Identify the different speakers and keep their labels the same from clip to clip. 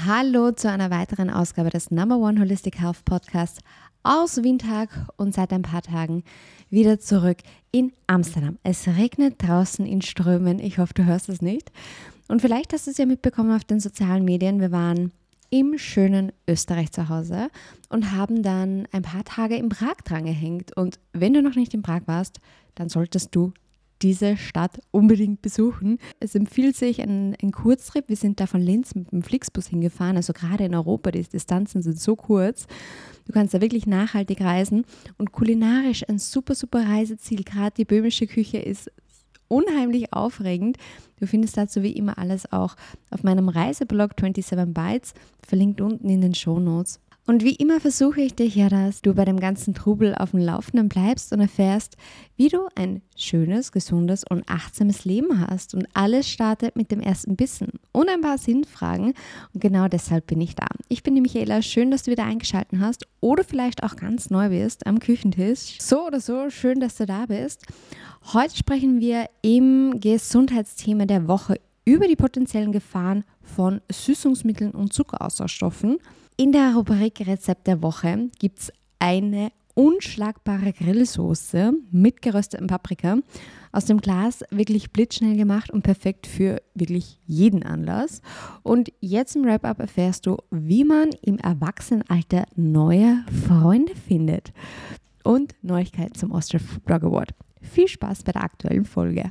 Speaker 1: Hallo zu einer weiteren Ausgabe des Number One Holistic Health Podcasts aus Windhoek und seit ein paar Tagen wieder zurück in Amsterdam. Es regnet draußen in Strömen, ich hoffe, du hörst es nicht. Und vielleicht hast du es ja mitbekommen auf den sozialen Medien, wir waren im schönen Österreich zu Hause und haben dann ein paar Tage in Prag dran gehängt. Und wenn du noch nicht in Prag warst, dann solltest du diese Stadt unbedingt besuchen. Es empfiehlt sich ein Kurztrip. Wir sind da von Linz mit dem Flixbus hingefahren. Also gerade in Europa, die Distanzen sind so kurz. Du kannst da wirklich nachhaltig reisen und kulinarisch ein super, super Reiseziel. Gerade die böhmische Küche ist unheimlich aufregend. Du findest dazu wie immer alles auch auf meinem Reiseblog 27 Bites, verlinkt unten in den Shownotes. Und wie immer versuche ich dich ja, dass du bei dem ganzen Trubel auf dem Laufenden bleibst und erfährst, wie du ein schönes, gesundes und achtsames Leben hast. Und alles startet mit dem ersten Bissen und ein paar Sinnfragen. Und genau deshalb bin ich da. Ich bin die Michaela, schön, dass du wieder eingeschaltet hast oder vielleicht auch ganz neu bist am Küchentisch. So oder so, schön, dass du da bist. Heute sprechen wir im Gesundheitsthema der Woche über die potenziellen Gefahren von Süßungsmitteln und Zuckeraustauschstoffen. In der Rubrik Rezept der Woche gibt es eine unschlagbare Grillsoße mit geröstetem Paprika aus dem Glas, wirklich blitzschnell gemacht und perfekt für wirklich jeden Anlass. Und jetzt im Wrap-Up erfährst du, wie man im Erwachsenenalter neue Freunde findet und Neuigkeiten zum Austria Food Blog Award. Viel Spaß bei der aktuellen Folge.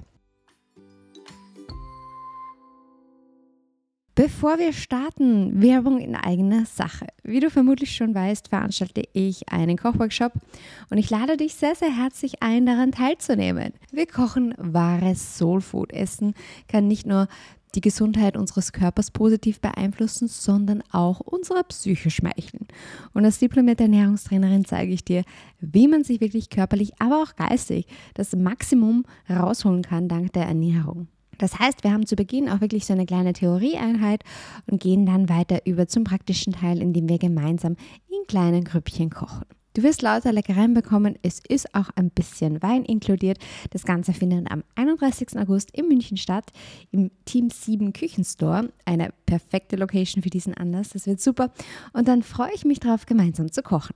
Speaker 1: Bevor wir starten, Werbung in eigener Sache. Wie du vermutlich schon weißt, veranstalte ich einen Kochworkshop und ich lade dich sehr, sehr herzlich ein, daran teilzunehmen. Wir kochen wahres Soulfood. Essen kann nicht nur die Gesundheit unseres Körpers positiv beeinflussen, sondern auch unsere Psyche schmeicheln. Und als diplomierte Ernährungstrainerin zeige ich dir, wie man sich wirklich körperlich, aber auch geistig das Maximum rausholen kann dank der Ernährung. Das heißt, wir haben zu Beginn auch wirklich so eine kleine Theorieeinheit und gehen dann weiter über zum praktischen Teil, in dem wir gemeinsam in kleinen Grüppchen kochen. Du wirst lauter Leckereien bekommen, es ist auch ein bisschen Wein inkludiert. Das Ganze findet am 31. August in München statt, im Team 7 Küchenstore. Eine perfekte Location für diesen Anlass, das wird super. Und dann freue ich mich drauf, gemeinsam zu kochen.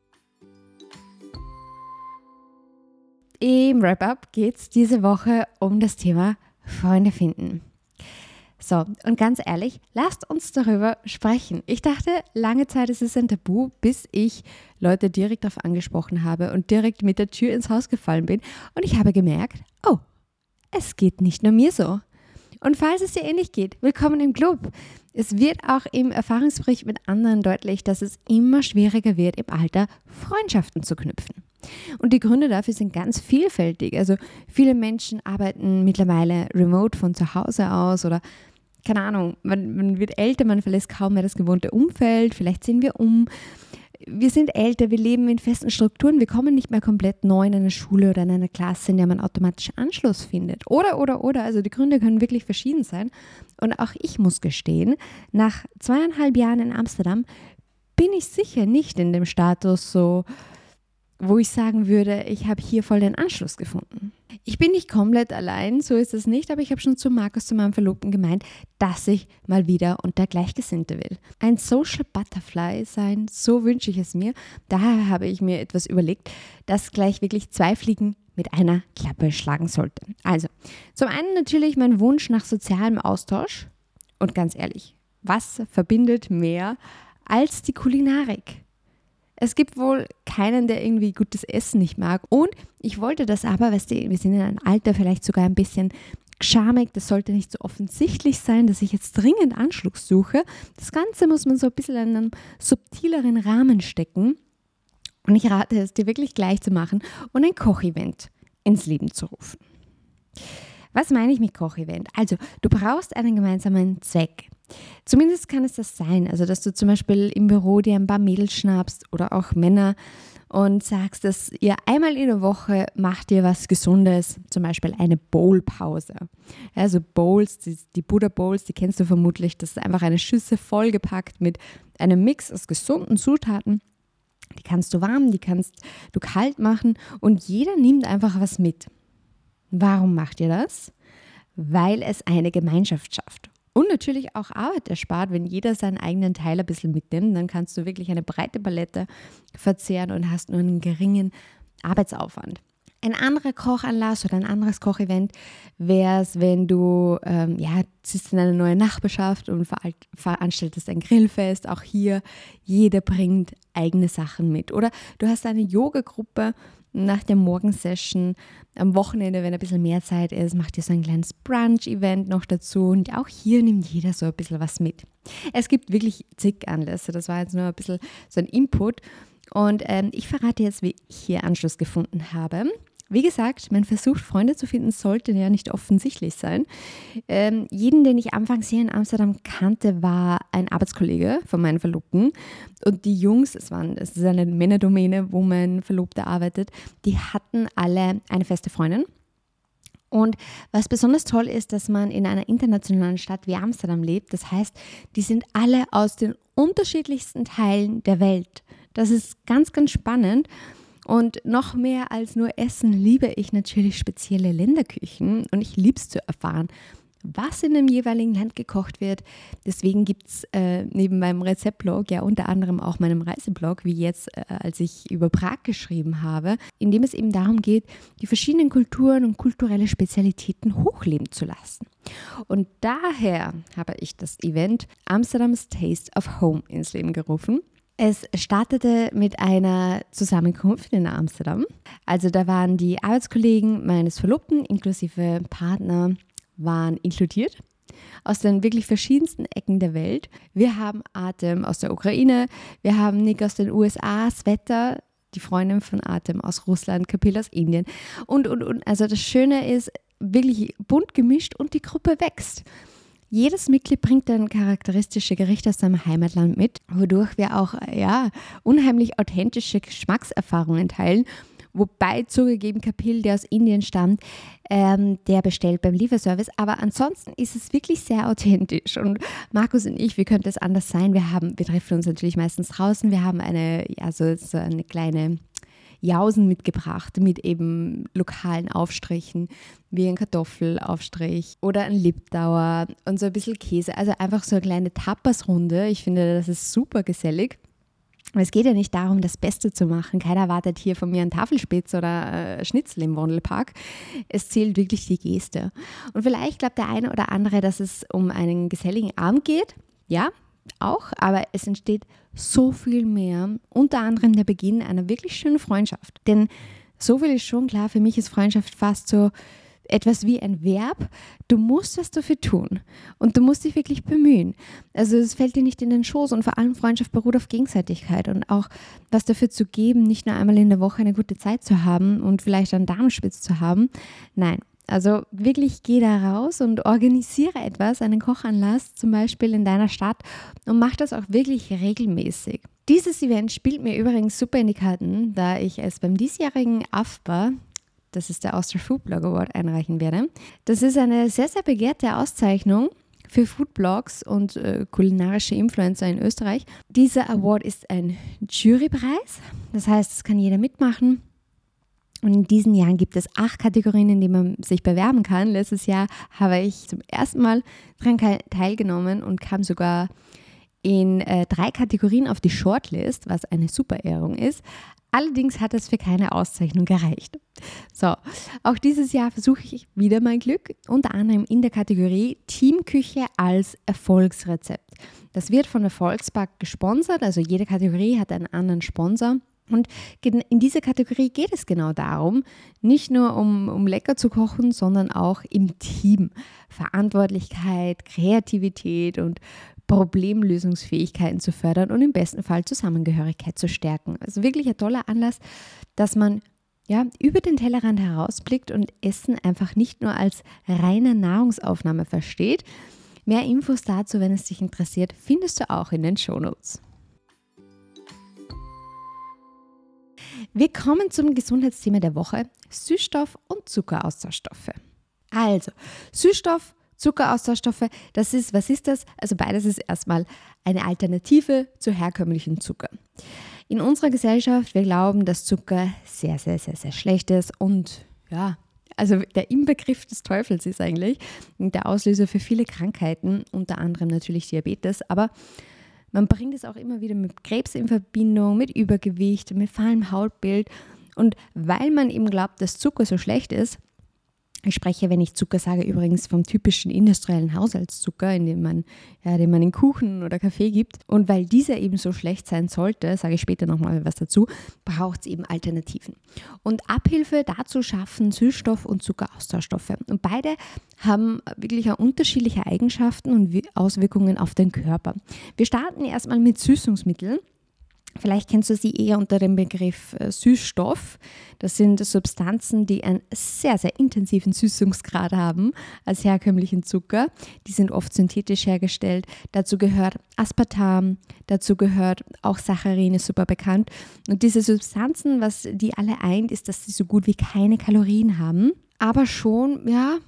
Speaker 1: Im Wrap-Up geht es diese Woche um das Thema Freunde finden. So, und ganz ehrlich, lasst uns darüber sprechen. Ich dachte, lange Zeit ist es ein Tabu, bis ich Leute direkt darauf angesprochen habe und direkt mit der Tür ins Haus gefallen bin. Und ich habe gemerkt, oh, es geht nicht nur mir so. Und falls es dir ähnlich geht, willkommen im Club. Es wird auch im Erfahrungsbericht mit anderen deutlich, dass es immer schwieriger wird, im Alter Freundschaften zu knüpfen. Und die Gründe dafür sind ganz vielfältig. Also viele Menschen arbeiten mittlerweile remote von zu Hause aus oder keine Ahnung, man wird älter, man verlässt kaum mehr das gewohnte Umfeld, vielleicht ziehen wir um. Wir sind älter, wir leben in festen Strukturen, wir kommen nicht mehr komplett neu in eine Schule oder in eine Klasse, in der man automatisch Anschluss findet. Oder. Also die Gründe können wirklich verschieden sein. Und auch ich muss gestehen, nach 2,5 Jahren in Amsterdam bin ich sicher nicht in dem Status so, wo ich sagen würde, ich habe hier voll den Anschluss gefunden. Ich bin nicht komplett allein, so ist es nicht, aber ich habe schon zu Markus, zu meinem Verlobten gemeint, dass ich mal wieder unter Gleichgesinnte will. Ein Social Butterfly sein, so wünsche ich es mir. Daher habe ich mir etwas überlegt, das gleich wirklich 2 Fliegen mit einer Klappe schlagen sollte. Also, zum einen natürlich mein Wunsch nach sozialem Austausch. Und ganz ehrlich, was verbindet mehr als die Kulinarik? Es gibt wohl keinen, der irgendwie gutes Essen nicht mag. Und ich wollte das aber, weißt du, wir sind in einem Alter vielleicht sogar ein bisschen schamig. Das sollte nicht so offensichtlich sein, dass ich jetzt dringend Anschluss suche. Das Ganze muss man so ein bisschen in einem subtileren Rahmen stecken. Und ich rate es dir wirklich gleich zu machen und ein Kochevent ins Leben zu rufen. Was meine ich mit Kochevent? Also, du brauchst einen gemeinsamen Zweck. Zumindest kann es das sein, also dass du zum Beispiel im Büro dir ein paar Mädels schnappst oder auch Männer und sagst, dass ihr einmal in der Woche macht ihr was Gesundes, zum Beispiel eine Bowl-Pause. Also Bowls, die Buddha Bowls, die kennst du vermutlich, das ist einfach eine Schüssel vollgepackt mit einem Mix aus gesunden Zutaten. Die kannst du warm, die kannst du kalt machen und jeder nimmt einfach was mit. Warum macht ihr das? Weil es eine Gemeinschaft schafft. Und natürlich auch Arbeit erspart, wenn jeder seinen eigenen Teil ein bisschen mitnimmt, dann kannst du wirklich eine breite Palette verzehren und hast nur einen geringen Arbeitsaufwand. Ein anderer Kochanlass oder ein anderes Kochevent wäre es, wenn du sitzt in einer neuen Nachbarschaft und veranstaltest ein Grillfest. Auch hier, jeder bringt eigene Sachen mit. Oder du hast eine Yoga-Gruppe nach der Morgensession. Am Wochenende, wenn ein bisschen mehr Zeit ist, macht ihr so ein kleines Brunch-Event noch dazu. Und auch hier nimmt jeder so ein bisschen was mit. Es gibt wirklich zig Anlässe. Das war jetzt nur ein bisschen so ein Input. Und ich verrate jetzt, wie ich hier Anschluss gefunden habe. Wie gesagt, mein Versuch, Freunde zu finden, sollte ja nicht offensichtlich sein. Jeden, den ich anfangs hier in Amsterdam kannte, war ein Arbeitskollege von meinen Verlobten. Und die Jungs, es ist eine Männerdomäne, wo mein Verlobter arbeitet, die hatten alle eine feste Freundin. Und was besonders toll ist, dass man in einer internationalen Stadt wie Amsterdam lebt. Das heißt, die sind alle aus den unterschiedlichsten Teilen der Welt. Das ist ganz, ganz spannend. Und noch mehr als nur Essen liebe ich natürlich spezielle Länderküchen und ich liebe es zu erfahren, was in dem jeweiligen Land gekocht wird. Deswegen gibt es neben meinem Rezeptblog ja unter anderem auch meinem Reiseblog, wie jetzt, als ich über Prag geschrieben habe, in dem es eben darum geht, die verschiedenen Kulturen und kulturelle Spezialitäten hochleben zu lassen. Und daher habe ich das Event Amsterdam's Taste of Home ins Leben gerufen. Es startete mit einer Zusammenkunft in Amsterdam. Also da waren die Arbeitskollegen meines Verlobten inklusive Partner waren inkludiert aus den wirklich verschiedensten Ecken der Welt. Wir haben Artem aus der Ukraine, wir haben Nick aus den USA, Sveta, die Freundin von Artem aus Russland, Kapil aus Indien und. Also das Schöne ist, wirklich bunt gemischt und die Gruppe wächst. Jedes Mitglied bringt ein charakteristisches Gericht aus seinem Heimatland mit, wodurch wir auch unheimlich authentische Geschmackserfahrungen teilen. Wobei zugegeben Kapil, der aus Indien stammt, der bestellt beim Lieferservice. Aber ansonsten ist es wirklich sehr authentisch. Und Markus und ich, wie könnte es anders sein? Wir treffen uns natürlich meistens draußen. Wir haben so eine kleine Jausen mitgebracht mit eben lokalen Aufstrichen, wie ein Kartoffelaufstrich oder ein Liptauer und so ein bisschen Käse. Also einfach so eine kleine Tapas-Runde. Ich finde, das ist super gesellig. Aber es geht ja nicht darum, das Beste zu machen. Keiner erwartet hier von mir einen Tafelspitz oder Schnitzel im Wandelpark. Es zählt wirklich die Geste. Und vielleicht glaubt der eine oder andere, dass es um einen geselligen Abend geht. Ja, auch, aber es entsteht so viel mehr, unter anderem der Beginn einer wirklich schönen Freundschaft. Denn so viel ist schon klar, für mich ist Freundschaft fast so etwas wie ein Verb. Du musst was dafür tun und du musst dich wirklich bemühen. Also es fällt dir nicht in den Schoß und vor allem Freundschaft beruht auf Gegenseitigkeit und auch was dafür zu geben, nicht nur einmal in der Woche eine gute Zeit zu haben und vielleicht einen Darmspitz zu haben. Nein. Also wirklich geh da raus und organisiere etwas, einen Kochanlass zum Beispiel in deiner Stadt und mach das auch wirklich regelmäßig. Dieses Event spielt mir übrigens super in die Karten, da ich es beim diesjährigen AFBA, das ist der Austria Food Blog Award, einreichen werde. Das ist eine sehr, sehr begehrte Auszeichnung für Foodblogs und kulinarische Influencer in Österreich. Dieser Award ist ein Jurypreis, das heißt, es kann jeder mitmachen. Und in diesen Jahren gibt es 8 Kategorien, in denen man sich bewerben kann. Letztes Jahr habe ich zum ersten Mal daran teilgenommen und kam sogar in 3 Kategorien auf die Shortlist, was eine super Ehrung ist. Allerdings hat es für keine Auszeichnung gereicht. So, auch dieses Jahr versuche ich wieder mein Glück, unter anderem in der Kategorie Teamküche als Erfolgsrezept. Das wird von der Volksbank gesponsert, also jede Kategorie hat einen anderen Sponsor. Und in dieser Kategorie geht es genau darum, nicht nur um lecker zu kochen, sondern auch im Team. Verantwortlichkeit, Kreativität und Problemlösungsfähigkeiten zu fördern und im besten Fall Zusammengehörigkeit zu stärken. Also wirklich ein toller Anlass, dass man über den Tellerrand herausblickt und Essen einfach nicht nur als reine Nahrungsaufnahme versteht. Mehr Infos dazu, wenn es dich interessiert, findest du auch in den Shownotes. Wir kommen zum Gesundheitsthema der Woche, Süßstoff- und Zuckeraustauschstoffe. Also, Süßstoff, Zuckeraustauschstoffe, was ist das? Also beides ist erstmal eine Alternative zu herkömmlichem Zucker. In unserer Gesellschaft, wir glauben, dass Zucker sehr, sehr, sehr, sehr schlecht ist und also der Inbegriff des Teufels ist eigentlich der Auslöser für viele Krankheiten, unter anderem natürlich Diabetes, aber man bringt es auch immer wieder mit Krebs in Verbindung, mit Übergewicht, mit fahlem Hautbild. Und weil man eben glaubt, dass Zucker so schlecht ist, ich spreche, wenn ich Zucker sage, übrigens vom typischen industriellen Haushaltszucker, den man in Kuchen oder Kaffee gibt. Und weil dieser eben so schlecht sein sollte, sage ich später nochmal was dazu, braucht es eben Alternativen. Und Abhilfe dazu schaffen Süßstoff- und Zuckeraustauschstoffe. Und beide haben wirklich auch unterschiedliche Eigenschaften und Auswirkungen auf den Körper. Wir starten erstmal mit Süßungsmitteln. Vielleicht kennst du sie eher unter dem Begriff Süßstoff. Das sind Substanzen, die einen sehr, sehr intensiven Süßungsgrad haben als herkömmlichen Zucker. Die sind oft synthetisch hergestellt. Dazu gehört Aspartam, dazu gehört auch Saccharin, ist super bekannt. Und diese Substanzen, was die alle eint, ist, dass sie so gut wie keine Kalorien haben, aber schon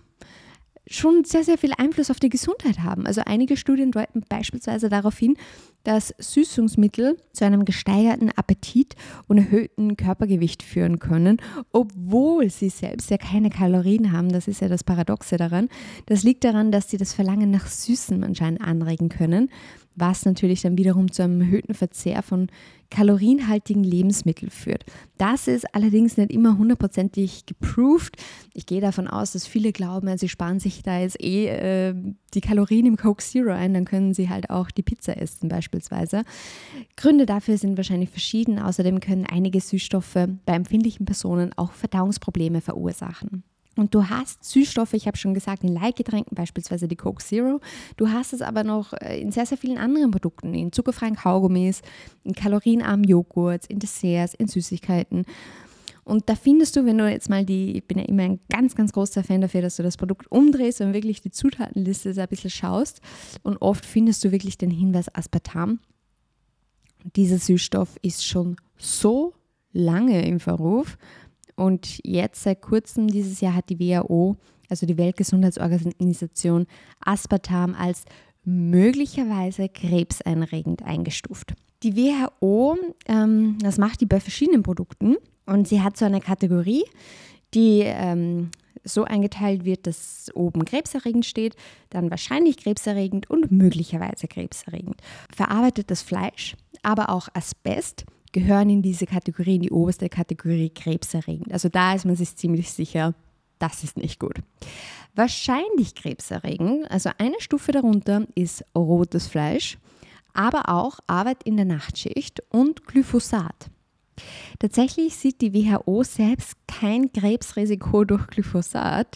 Speaker 1: sehr, sehr viel Einfluss auf die Gesundheit haben. Also einige Studien deuten beispielsweise darauf hin, dass Süßungsmittel zu einem gesteigerten Appetit und erhöhten Körpergewicht führen können, obwohl sie selbst ja keine Kalorien haben. Das ist ja das Paradoxe daran. Das liegt daran, dass sie das Verlangen nach Süßen anscheinend anregen können, was natürlich dann wiederum zu einem erhöhten Verzehr von kalorienhaltigen Lebensmitteln führt. Das ist allerdings nicht immer hundertprozentig geproved. Ich gehe davon aus, dass viele glauben, sie sparen sich da jetzt die Kalorien im Coke Zero ein, dann können sie halt auch die Pizza essen beispielsweise. Gründe dafür sind wahrscheinlich verschieden. Außerdem können einige Süßstoffe bei empfindlichen Personen auch Verdauungsprobleme verursachen. Und du hast Süßstoffe, ich habe schon gesagt, in Leitgetränken, beispielsweise die Coke Zero. Du hast es aber noch in sehr, sehr vielen anderen Produkten, in zuckerfreien Kaugummis, in kalorienarmen Joghurts, in Desserts, in Süßigkeiten. Und da findest du, wenn du jetzt mal ich bin ja immer ein ganz, ganz großer Fan dafür, dass du das Produkt umdrehst und wirklich die Zutatenliste so ein bisschen schaust. Und oft findest du wirklich den Hinweis Aspartam. Und dieser Süßstoff ist schon so lange im Verruf. Und jetzt seit kurzem dieses Jahr hat die WHO, also die Weltgesundheitsorganisation, Aspartam als möglicherweise krebserregend eingestuft. Die WHO, das macht die bei verschiedenen Produkten und sie hat so eine Kategorie, die so eingeteilt wird, dass oben krebserregend steht, dann wahrscheinlich krebserregend und möglicherweise krebserregend. Verarbeitetes Fleisch, aber auch Asbest gehören in diese Kategorie, in die oberste Kategorie krebserregend. Also da ist man sich ziemlich sicher, das ist nicht gut. Wahrscheinlich krebserregend, also eine Stufe darunter ist rotes Fleisch, aber auch Arbeit in der Nachtschicht und Glyphosat. Tatsächlich sieht die WHO selbst kein Krebsrisiko durch Glyphosat.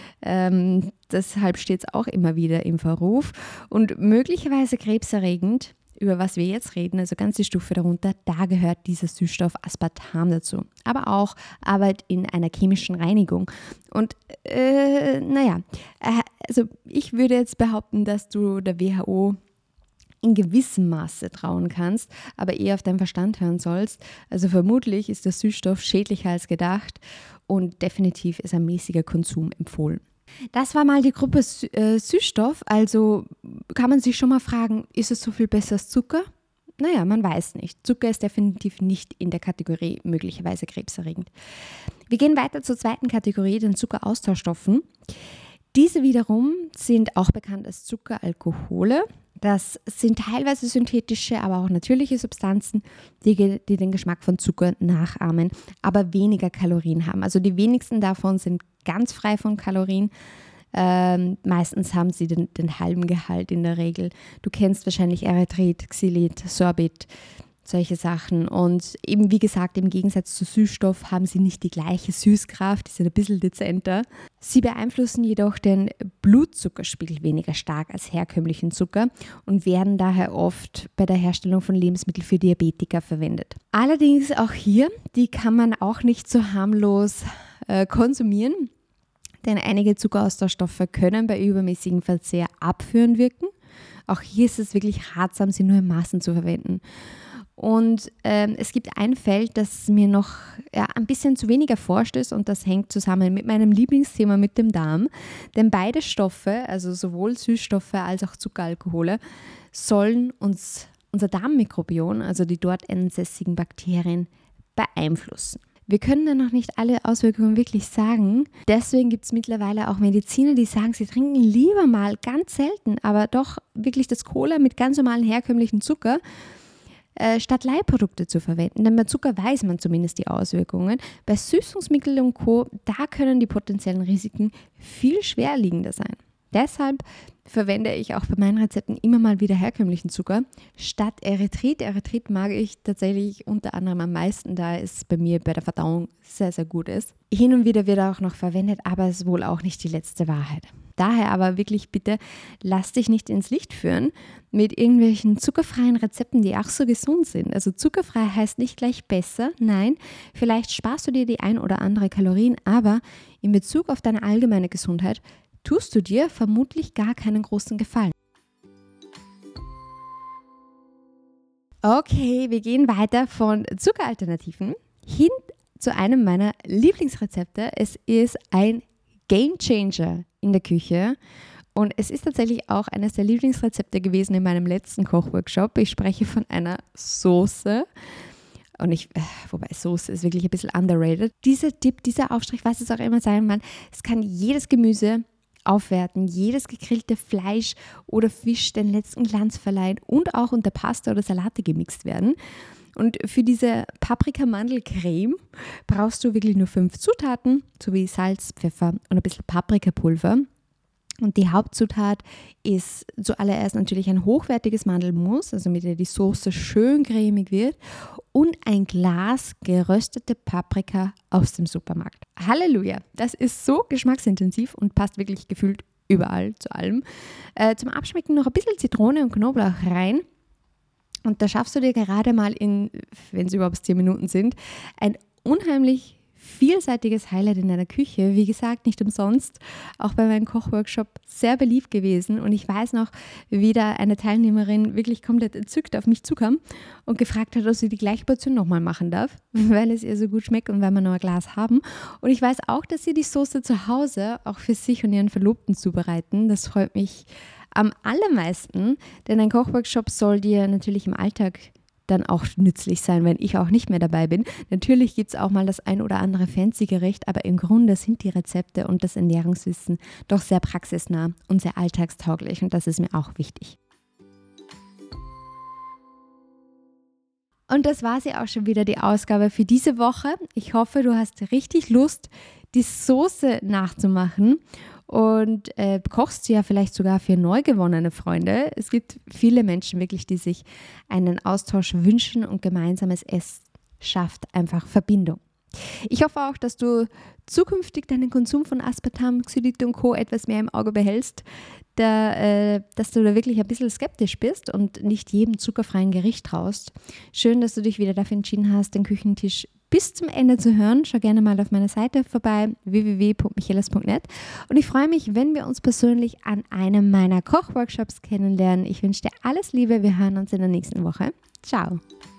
Speaker 1: Deshalb steht es auch immer wieder im Verruf. Und möglicherweise krebserregend, über was wir jetzt reden, also ganz die Stufe darunter, da gehört dieser Süßstoff Aspartam dazu. Aber auch Arbeit in einer chemischen Reinigung. Und also ich würde jetzt behaupten, dass du der WHO in gewissem Maße trauen kannst, aber eher auf deinen Verstand hören sollst. Also vermutlich ist der Süßstoff schädlicher als gedacht und definitiv ist ein mäßiger Konsum empfohlen. Das war mal die Gruppe Süßstoff, also kann man sich schon mal fragen, ist es so viel besser als Zucker? Naja, man weiß nicht. Zucker ist definitiv nicht in der Kategorie möglicherweise krebserregend. Wir gehen weiter zur zweiten Kategorie, den Zuckeraustauschstoffen. Diese wiederum sind auch bekannt als Zuckeralkohole. Das sind teilweise synthetische, aber auch natürliche Substanzen, die den Geschmack von Zucker nachahmen, aber weniger Kalorien haben. Also die wenigsten davon sind ganz frei von Kalorien. Meistens haben sie den halben Gehalt in der Regel. Du kennst wahrscheinlich Erythrit, Xylit, Sorbit, solche Sachen. Und eben wie gesagt, im Gegensatz zu Süßstoff haben sie nicht die gleiche Süßkraft, die sind ein bisschen dezenter. Sie beeinflussen jedoch den Blutzuckerspiegel weniger stark als herkömmlichen Zucker und werden daher oft bei der Herstellung von Lebensmitteln für Diabetiker verwendet. Allerdings auch hier, die kann man auch nicht so harmlos konsumieren, denn einige Zuckeraustauschstoffe können bei übermäßigem Verzehr abführend wirken. Auch hier ist es wirklich ratsam, sie nur in Maßen zu verwenden. Und es gibt ein Feld, das mir noch ein bisschen zu wenig erforscht ist und das hängt zusammen mit meinem Lieblingsthema mit dem Darm. Denn beide Stoffe, also sowohl Süßstoffe als auch Zuckeralkohole, sollen unser Darmmikrobiom, also die dort ansässigen Bakterien, beeinflussen. Wir können dann noch nicht alle Auswirkungen wirklich sagen. Deswegen gibt es mittlerweile auch Mediziner, die sagen, sie trinken lieber mal ganz selten, aber doch wirklich das Cola mit ganz normalen herkömmlichen Zucker, statt Leihprodukte zu verwenden. Denn bei Zucker weiß man zumindest die Auswirkungen. Bei Süßungsmitteln und Co., da können die potenziellen Risiken viel schwerliegender sein. Deshalb verwende ich auch bei meinen Rezepten immer mal wieder herkömmlichen Zucker statt Erythrit. Erythrit mag ich tatsächlich unter anderem am meisten, da es bei mir bei der Verdauung sehr, sehr gut ist. Hin und wieder wird er auch noch verwendet, aber es ist wohl auch nicht die letzte Wahrheit. Daher aber wirklich bitte, lass dich nicht ins Licht führen mit irgendwelchen zuckerfreien Rezepten, die auch so gesund sind. Also zuckerfrei heißt nicht gleich besser, nein, vielleicht sparst du dir die ein oder andere Kalorien, aber in Bezug auf deine allgemeine Gesundheit tust du dir vermutlich gar keinen großen Gefallen. Okay, wir gehen weiter von Zuckeralternativen hin zu einem meiner Lieblingsrezepte. Es ist ein Gamechanger in der Küche und es ist tatsächlich auch eines der Lieblingsrezepte gewesen in meinem letzten Kochworkshop. Ich spreche von einer Soße. Und wobei Soße ist wirklich ein bisschen underrated. Dieser Tipp, dieser Aufstrich, was es auch immer sein mag, es kann jedes Gemüse aufwerten, jedes gegrillte Fleisch oder Fisch den letzten Glanz verleihen und auch unter Pasta oder Salate gemixt werden. Und für diese Paprika-Mandel-Creme brauchst du wirklich nur 5 Zutaten, sowie Salz, Pfeffer und ein bisschen Paprikapulver. Und die Hauptzutat ist zuallererst natürlich ein hochwertiges Mandelmus, also mit der die Soße schön cremig wird, und ein Glas geröstete Paprika aus dem Supermarkt. Halleluja, das ist so geschmacksintensiv und passt wirklich gefühlt überall zu allem. Zum Abschmecken noch ein bisschen Zitrone und Knoblauch rein. Und da schaffst du dir gerade mal in, wenn es überhaupt 10 Minuten sind, ein unheimlich vielseitiges Highlight in deiner Küche. Wie gesagt, nicht umsonst, auch bei meinem Kochworkshop sehr beliebt gewesen. Und ich weiß noch, wie da eine Teilnehmerin wirklich komplett entzückt auf mich zukam und gefragt hat, ob sie die gleiche Portion nochmal machen darf, weil es ihr so gut schmeckt und weil wir noch ein Glas haben. Und ich weiß auch, dass sie die Soße zu Hause auch für sich und ihren Verlobten zubereiten. Das freut mich am allermeisten, denn ein Kochworkshop soll dir natürlich im Alltag dann auch nützlich sein, wenn ich auch nicht mehr dabei bin. Natürlich gibt es auch mal das ein oder andere fancy Gericht, aber im Grunde sind die Rezepte und das Ernährungswissen doch sehr praxisnah und sehr alltagstauglich und das ist mir auch wichtig. Und das war sie auch schon wieder, die Ausgabe für diese Woche. Ich hoffe, du hast richtig Lust, die Soße nachzumachen und kochst sie ja vielleicht sogar für neu gewonnene Freunde. Es gibt viele Menschen wirklich, die sich einen Austausch wünschen und gemeinsames Essen schafft einfach Verbindung. Ich hoffe auch, dass du zukünftig deinen Konsum von Aspartam, Xylit und Co. etwas mehr im Auge behältst, dass du da wirklich ein bisschen skeptisch bist und nicht jedem zuckerfreien Gericht traust. Schön, dass du dich wieder dafür entschieden hast, den Küchentisch bis zum Ende zu hören. Schau gerne mal auf meiner Seite vorbei, www.michaelis.net. Und ich freue mich, wenn wir uns persönlich an einem meiner Kochworkshops kennenlernen. Ich wünsche dir alles Liebe. Wir hören uns in der nächsten Woche. Ciao.